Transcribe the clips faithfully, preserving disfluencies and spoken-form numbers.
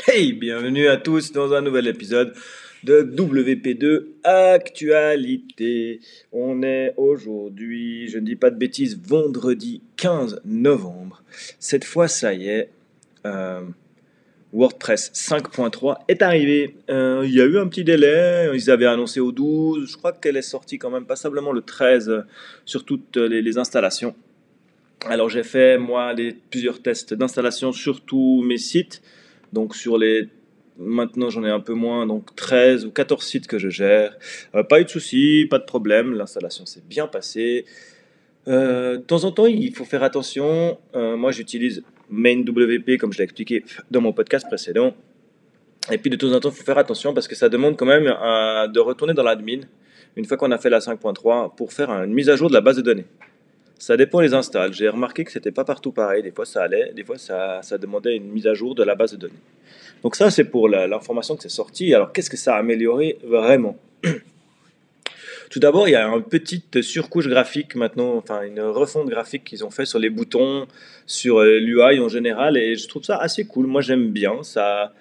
Hey, bienvenue à tous dans un nouvel épisode de W P deux Actualité. On est aujourd'hui, je ne dis pas de bêtises, vendredi quinze novembre. Cette fois, ça y est, euh, WordPress cinq point trois est arrivé. Euh, il y a eu un petit délai, ils avaient annoncé au douze, je crois qu'elle est sortie quand même passablement le treize euh, sur toutes les, les installations. Alors j'ai fait moi des, plusieurs tests d'installation sur tous mes sites. Donc sur les maintenant j'en ai un peu moins, donc treize ou quatorze sites que je gère. Euh, pas eu de soucis, pas de problème, l'installation s'est bien passée. Euh, de temps en temps, il faut faire attention. Euh, moi j'utilise MainWP comme je l'ai expliqué dans mon podcast précédent. Et puis de temps en temps, il faut faire attention parce que ça demande quand même euh, de retourner dans l'admin une fois qu'on a fait la cinq point trois pour faire une mise à jour de la base de données. Ça dépend des installs. J'ai remarqué que c'était pas partout pareil. Des fois ça allait, des fois ça, ça demandait une mise à jour de la base de données. Donc ça c'est pour la- l'information que c'est sorti. Alors qu'est-ce que ça a amélioré vraiment? Tout d'abord, il y a une petite surcouche graphique maintenant, enfin une refonte graphique qu'ils ont fait sur les boutons, sur euh, l'U I en général, et je trouve ça assez cool. Moi j'aime bien. Ça,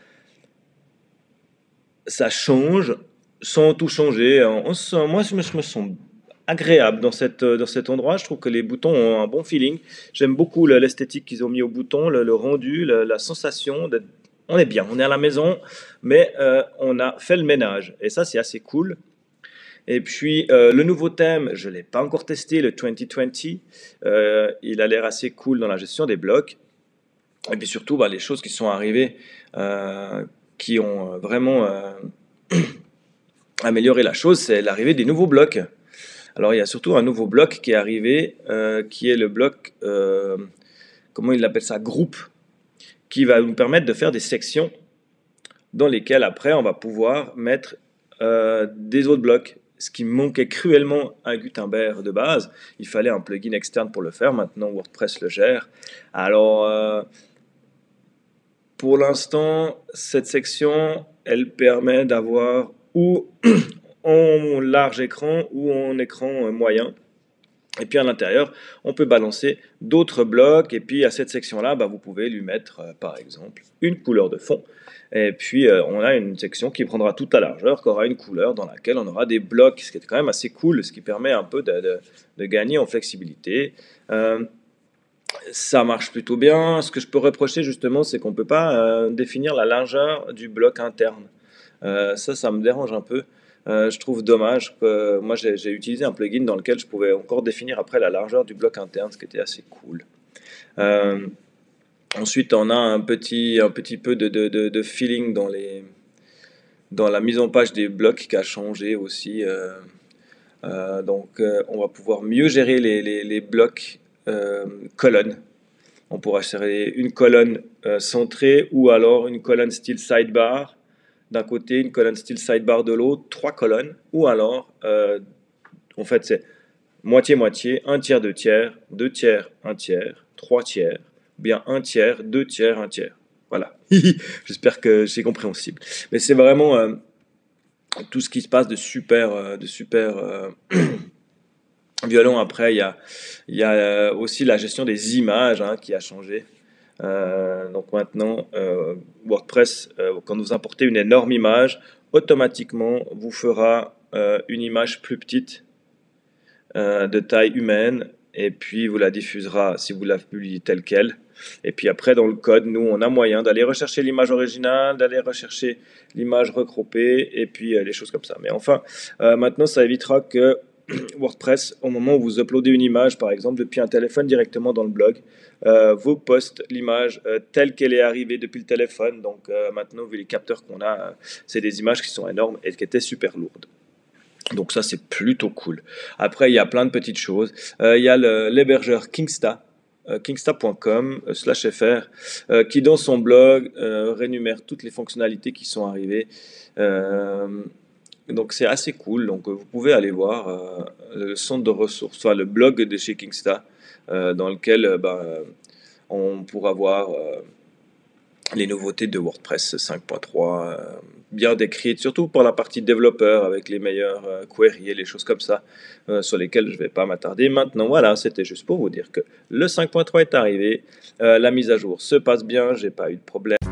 ça change sans tout changer. On se- moi, je me, je me sens agréable dans, cette, dans cet endroit. Je trouve que les boutons ont un bon feeling. J'aime beaucoup le- l'esthétique qu'ils ont mis au bouton, le, le rendu, le- la sensation d'être. On est bien, on est à la maison, mais euh, on a fait le ménage. Et ça, c'est assez cool. Et puis, euh, le nouveau thème, je ne l'ai pas encore testé, le vingt vingt. Euh, il a l'air assez cool dans la gestion des blocs. Et puis surtout, bah, les choses qui sont arrivées, euh, qui ont vraiment euh, amélioré la chose, c'est l'arrivée des nouveaux blocs. Alors il y a surtout un nouveau bloc qui est arrivé, euh, qui est le bloc, euh, comment il appelle ça, groupe, qui va nous permettre de faire des sections dans lesquelles après on va pouvoir mettre euh, des autres blocs. Ce qui manquait cruellement à Gutenberg de base, il fallait un plugin externe pour le faire. Maintenant WordPress le gère. Alors euh, pour l'instant, cette section, elle permet d'avoir ou en large écran ou en écran moyen. Et puis à l'intérieur, on peut balancer d'autres blocs. Et puis à cette section-là, bah, vous pouvez lui mettre, euh, par exemple, une couleur de fond. Et puis euh, on a une section qui prendra toute la largeur, qui aura une couleur dans laquelle on aura des blocs, ce qui est quand même assez cool, ce qui permet un peu de, de, de gagner en flexibilité. Euh, ça marche plutôt bien. Ce que je peux reprocher justement, c'est qu'on ne peut pas euh, définir la largeur du bloc interne. Euh, ça, ça me dérange un peu. Euh, je trouve dommage que moi j'ai j'ai utilisé un plugin dans lequel je pouvais encore définir après la largeur du bloc interne, ce qui était assez cool. Euh, Ensuite, on a un petit, un petit peu de, de, de, de feeling dans, les, dans la mise en page des blocs qui a changé aussi. Euh, euh, donc, euh, on va pouvoir mieux gérer les, les, les blocs euh, colonnes. On pourra gérer une colonne euh, centrée ou alors une colonne style sidebar d'un côté, une colonne style sidebar de l'autre, trois colonnes, ou alors, euh, en fait, c'est moitié-moitié, un tiers, deux tiers, deux tiers, un tiers, trois tiers, ou bien un tiers, deux tiers, un tiers. Voilà. J'espère que c'est compréhensible. Mais c'est vraiment euh, tout ce qui se passe de super, euh, de super euh, violent. Après, il y a, il y a euh, aussi la gestion des images hein, qui a changé. Euh, donc maintenant, euh, WordPress, euh, quand vous importez une énorme image, automatiquement vous fera euh, une image plus petite euh, de taille humaine et puis vous la diffusera si vous la publiez telle qu'elle. Et puis après, dans le code, nous, on a moyen d'aller rechercher l'image originale, d'aller rechercher l'image recroppée et puis euh, les choses comme ça. Mais enfin, euh, maintenant, ça évitera que WordPress, au moment où vous uploadez une image, par exemple, depuis un téléphone directement dans le blog, euh, vous poste l'image euh, telle qu'elle est arrivée depuis le téléphone. Donc euh, maintenant, vu les capteurs qu'on a, euh, c'est des images qui sont énormes et qui étaient super lourdes. Donc ça, c'est plutôt cool. Après, il y a plein de petites choses. Euh, il y a le- l'hébergeur Kingsta, euh, kingsta point com euh, slash fr, euh, qui dans son blog euh, rénumère toutes les fonctionnalités qui sont arrivées. Euh, donc c'est assez cool. Donc euh, vous pouvez aller voir euh, le centre de ressources, enfin le blog de chez Kingsta, euh, dans lequel euh, ben, euh, on pourra voir euh, les nouveautés de WordPress cinq point trois, euh, bien décrites, surtout pour la partie développeur avec les meilleurs euh, queries et les choses comme ça, euh, sur lesquelles je ne vais pas m'attarder maintenant. Voilà, c'était juste pour vous dire que le cinq point trois est arrivé, euh, la mise à jour se passe bien, j'ai pas eu de problème.